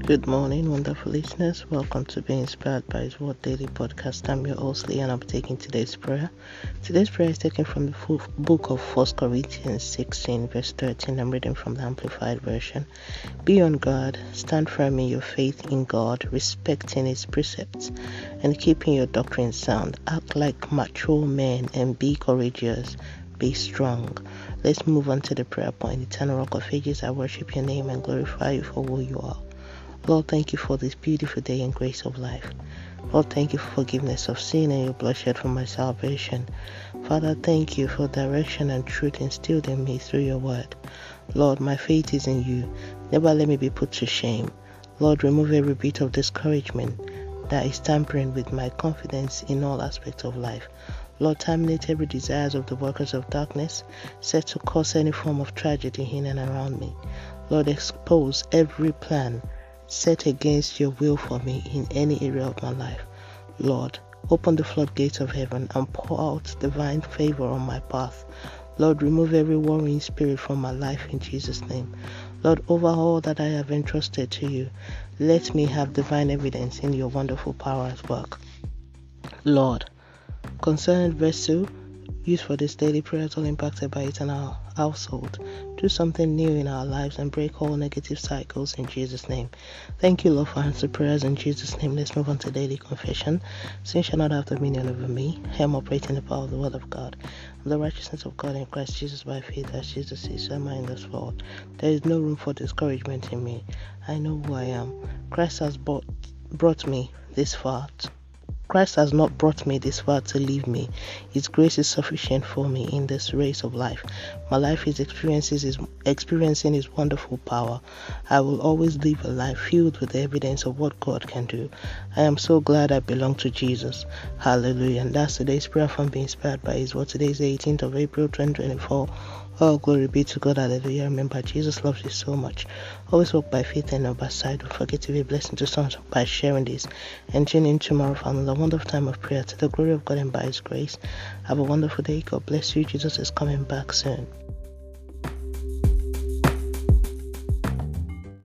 Good morning, wonderful listeners. Welcome to Be Inspired by His Word Daily Podcast. I'm your host, Lee, and I'm taking today's prayer. Today's prayer is taken from the book of 1 Corinthians 16, verse 13. I'm reading from the Amplified Version. Be on guard, stand firm in your faith in God, respecting His precepts, and keeping your doctrine sound. Act like mature men and be courageous. Be strong. Let's move on to the prayer point. Eternal Rock of Ages, I worship your name and glorify you for who you are. Lord, thank you for this beautiful day and grace of life. Lord, thank you for forgiveness of sin and your blood shed for my salvation. Father, thank you for direction and truth instilled in me through your word. Lord, my faith is in you. Never let me be put to shame. Lord, remove every bit of discouragement that is tampering with my confidence in all aspects of life. Lord, terminate every desires of the workers of darkness, set to cause any form of tragedy in and around me. Lord, expose every plan set against your will for me in any area of my life. Lord, open the floodgates of heaven and pour out divine favor on my path. Lord, remove every worrying spirit from my life in Jesus' name. Lord, over all that I have entrusted to you, let me have divine evidence in your wonderful power at work. Lord, concerning verse 2, used for this daily prayers all impacted by it in our household. Do something new in our lives and break all negative cycles in Jesus' name. Thank you, Lord, for answering prayers in Jesus' name. Let's move on to daily confession. Sin shall not have dominion over me. I am operating the power of the word of God and the righteousness of God in Christ Jesus by faith, as Jesus is. So am I in this world. There is no room for discouragement in me. I know who I am. Christ has brought me this far. Christ has not brought me this far to leave me. His grace is sufficient for me in this race of life. My life is experiencing His wonderful power. I will always live a life filled with the evidence of what God can do. I am so glad I belong to Jesus. Hallelujah. And that's today's prayer from Being Inspired by His Word. Today is the 18th of April 2024. Oh, glory be to God. Hallelujah. Remember, Jesus loves you so much. Always walk by faith and not by sight. Don't forget to be a blessing to someone by sharing this. And tune in tomorrow for another wonderful time of prayer to the glory of God and by His grace. Have a wonderful day. God bless you. Jesus is coming back soon.